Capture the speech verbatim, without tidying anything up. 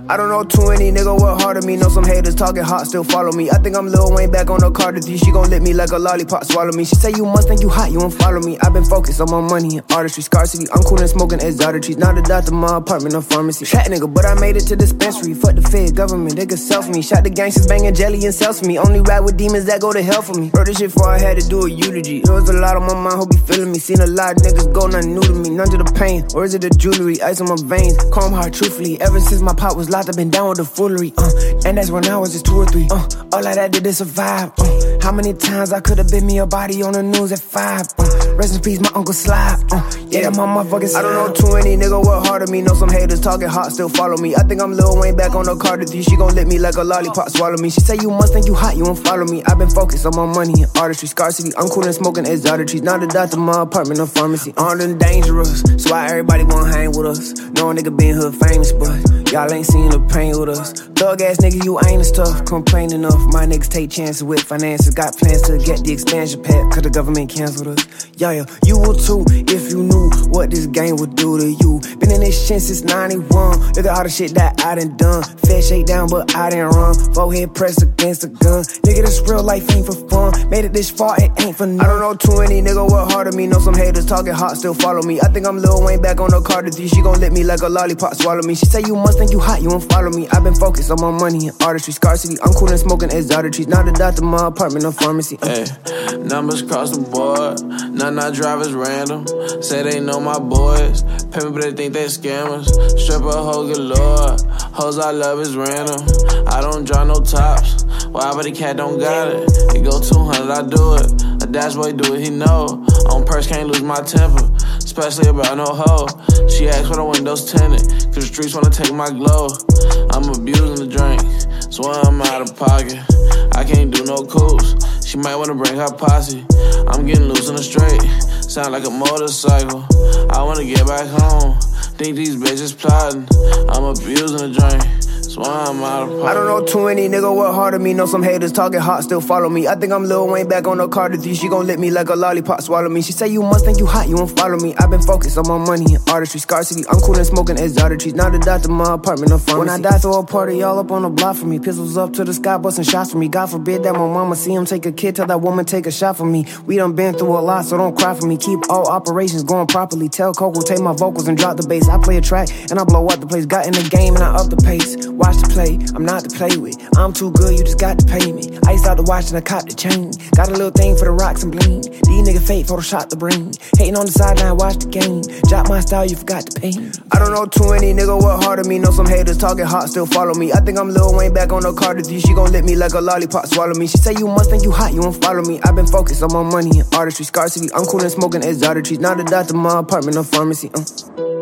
I don't know twenty, nigga, what hard of me. Know some haters talking hot, still follow me. I think I'm Lil Wayne back on the Carter three. She gon' lick me like a lollipop, swallow me. She say you must think you hot, you won't follow me. I been focused on my money and artistry, scarcity. I'm cool and smoking exotic trees. Now the doctor, my apartment, no pharmacy. Fat nigga, but I made it to dispensary. Fuck the Fed, government, they could sell for me. Shot the gangsters banging jelly and cells for me. Only ride with demons that go to hell for me. Wrote this shit before I had to do a eulogy. There was a lot on my mind who be feeling me. Seen a lot of niggas go, nothing new to me. None to the pain, or is it the jewelry? Ice on my veins, calm heart, truthfully. Ever since my pop was locked, I've been down with the foolery. Uh, and that's when I was just two or three. Uh, all I did is survive. Uh, how many times I could've been me a body on the news at five? Uh, rest in peace, my uncle Slide. Uh, yeah, my motherfucking slide. I don't know twenty, nigga, what hard of me. Know some haters talking hot, still follow me. I think I'm Lil Wayne back on the Carter three. She gon' lick me like a lollipop, swallow me. She say you must think you hot, you won't follow me. I been focused on my money and artistry, scarcity. I'm cool and smoking exotic trees. Now the doctor, my apartment, no pharmacy. Armed and dangerous, so why everybody wanna hang with us? No nigga been hood famous, but y'all ain't seen the pain with us. Thug ass nigga, you ain't as tough. Complain enough, my niggas take chances with finances. Got plans to get the expansion pack, cause the government canceled us. Yeah, yeah, you will too, if you knew what this game would do to you. Been in this shit since ninety-one. Look at all the shit that I done done. Fed shake down, but I didn't run. Forehead pressed against the gun. Nigga, this real life ain't for fun. Made it this far, it ain't for none. I don't know twenty, nigga, what hard of me. Know some haters talking hot, still follow me. I think I'm Lil Wayne back on the Carter three. She gon' lick me like a lollipop, swallow me. She say you must think you hot, you won't follow me. I been focused on my money and artistry, scarcity. I'm cool and smoking exotic trees. Now the doctor, my apartment, no pharmacy. Uh. Hey, numbers cross the board. None of drivers random. Say they know my boys. Pay me, but they think they scammers. Stripper hoe galore. Hoes I love is random. I don't draw no tops. Why, but the cat don't got it. It go two hundred, I do it. A dash boy do it, he know. On purse can't lose my temper. Especially about no hoe. She asked for the windows tinted, cause the streets wanna take my glow. I'm abusing the drink, so I'm out of pocket. I can't do no coops. She might wanna bring her posse. I'm getting loose in the straight. Sound like a motorcycle. I wanna get back home. Think these bitches plotting. I'm abusing the drink. I'm out of pocket. I don't know twenty, nigga, what hard of me. Know some haters talking hot, still follow me. I think I'm Lil Wayne back on the Carter three. She gon' lick me like a lollipop, swallow me. She say you must think you hot, you won't follow me. I been focused on my money and artistry, scarcity. I'm cool and smoking exotic trees. Now the doctor, my apartment, no pharmacy. When I die, throw a party all up on the block for me. Pistols up to the sky, busting shots for me. God forbid that my mama see him take a kid, tell that woman take a shot for me. We done been through a lot, so don't cry for me. Keep all operations going properly. Tell Coco, take my vocals and drop the bass. I play a track and I blow up the place. Got in the game and I up the pace. Watch the play. I'm not to play with. I'm too good, you just got to pay me. I used out to watch and I caught the chain. Got a little thing for the rocks and bling. These niggas fake, Photoshop the brain. Hating on the sideline, watch the game. Drop my style, you forgot to pay me. I don't know twenty, nigga, what hard of me. Know some haters talking hot, still follow me. I think I'm Lil Wayne back on the Carter three. She gon' lick me like a lollipop, swallow me. She say you must think you hot, you won't follow me. I been focused on my money and artistry, scarcity. I'm cool and smoking exotic trees. Now the doctor, my apartment, no pharmacy. Uh.